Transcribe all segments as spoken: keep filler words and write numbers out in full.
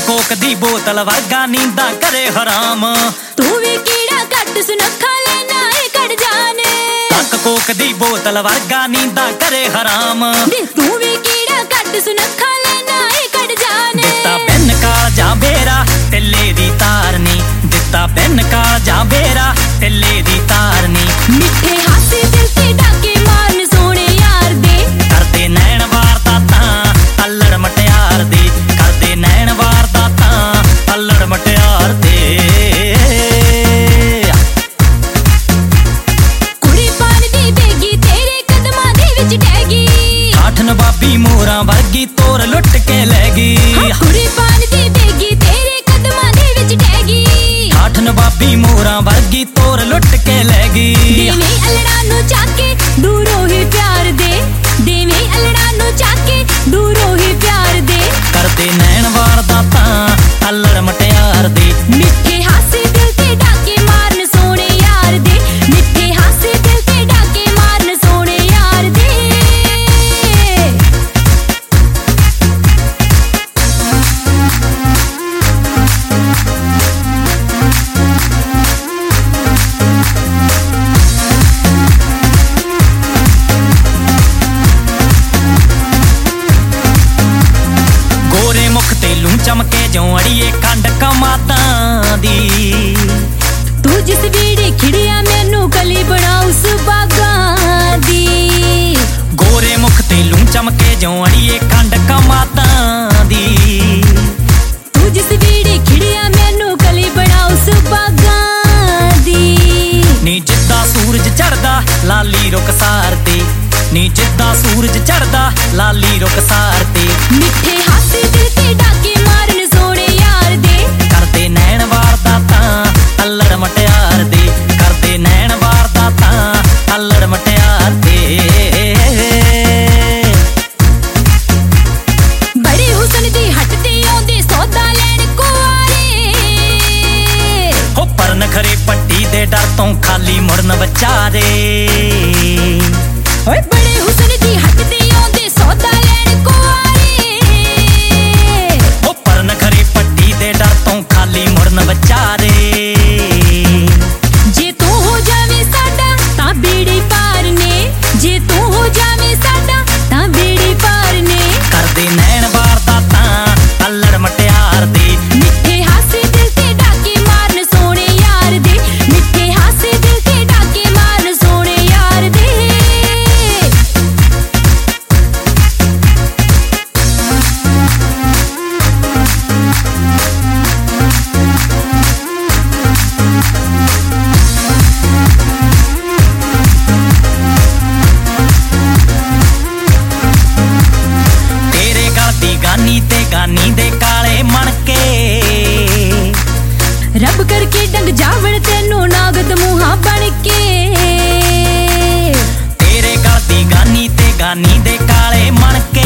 Coke दी बोतल वर्गा नींदा करे हराम। तू भी कीड़ा कट सुनखा लेना है कट जाने। तक कोक दी बोतल वर्गा नींदा करे हराम। तू भी कीड़ा कट सुनखा लेना है कट जाने। दिता पेन काल जा बेरा टिल्ले दी तारनी। दिता पेन काल जा बेरा टिल्ले दी तारनी। मिठे हासे दिल ते डाके मारन सोने यार दे। करदे नैन वारदातां अल्लड़ मटियार दे। करदे नैन वारदातां अल्लड़ मटियार दे। कुड़ी पान दी बेगी तेरे कदमां दे विच टैगी। आठ नवाबी मोरां वर्गी तोर लुट के लैगी। कुड़ी पान दी बेगी तेरे कदमां दे विच टैगी। आठ नवाबी मोरां वर्गी तोर लुट के लैगी। देवे अल्लड़ा नू चाके दूरों ही प्यार दे। देवे अल्लड़ा नू चाके दूरों ही प्यार दे। करदे नैन वारदातां अल्लड़ मटियार दे। मिठे हासे दिल ते डाके मारन सोने यार दे। मिठे हासे दिल ते डाके मारन सोने यार दे। गोरे मुख ते लूं चमके जो अड़िए कंड कमातां दी। तू जिस बीड़ी खिड़िया मैनू कली बना उस बागां दी। गोरे मुख ते लूं चमके जो अड़िए कंड कमातां दी। तू जिस बीड़ी खिड़िया मैनू कली बना उस बागां दी। नी जिद्दा सूरज चढ़दा लाली रुखसार ते। नी जिद्दा सूरज चढ़दा लाली रुखसार ते। मिठे हासे दिल ते डाके मारन सोने यार दे। करदे नैन वारदातां अल्लड़ मटियार दे। करदे नैन वारदातां अल्लड़ मटियार दे। बड़े हुसन दी हट ते आउंदे सौदा लैण कुआरे। हो पर नखरे पट्टी दे डर तों खाली मुड़न बचारे। ओए बड़े हुसन दी हट ते आउंदे सौदा लैण कुआरे। हो पर नखरे पट्टी दे डर तों खाली मुड़न बचारे। जे तू हो जावे साडा तां बेड़ी पार ने। जे तू हो जावे साडा तां बेड़ी पार ने। करदे नैन वारदातां अल्लड़ मटियार दे। मिठे हासे दिल ते डाके मारन सोने यार दे। मिठे हासे दिल ते डाके मारन सोने यार दे। तेरे गल दी गानी ते गानी दे काले मणके। रब करके डंग जावण तेनू नागत मुहा बन के। तेरे गल दी गानी ते गानी दे काले मणके।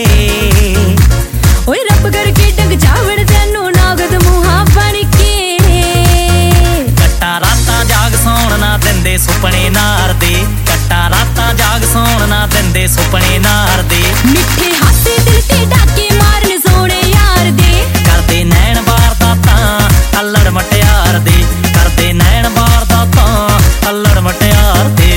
ओए रब करके डंग जावण तेनू नागत मुहा बन के। कट्टा रातां जाग सौण ना दिंदे सुपने नार दे। कट्टा रातां जाग सौण ना दिंदे सुपने नार दे। मिठे हासे दिल ते डाके मारन सोने यार दे। करदे नैन वारदातां अल्लड़ मटियार दे। करदे नैन वारदातां अल्लड़ मटियार दे।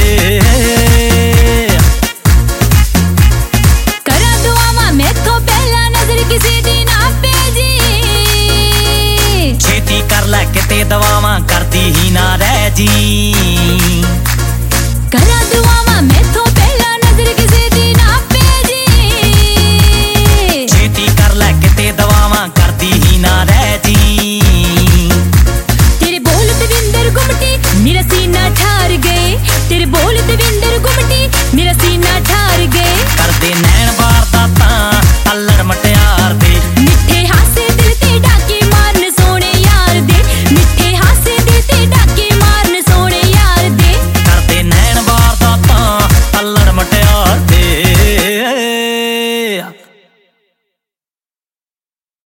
करा दुआवां मैथों पहला नजर किसी दी ना भेजी। छेती कर लै किते दवावां करदी ही ना रह जी।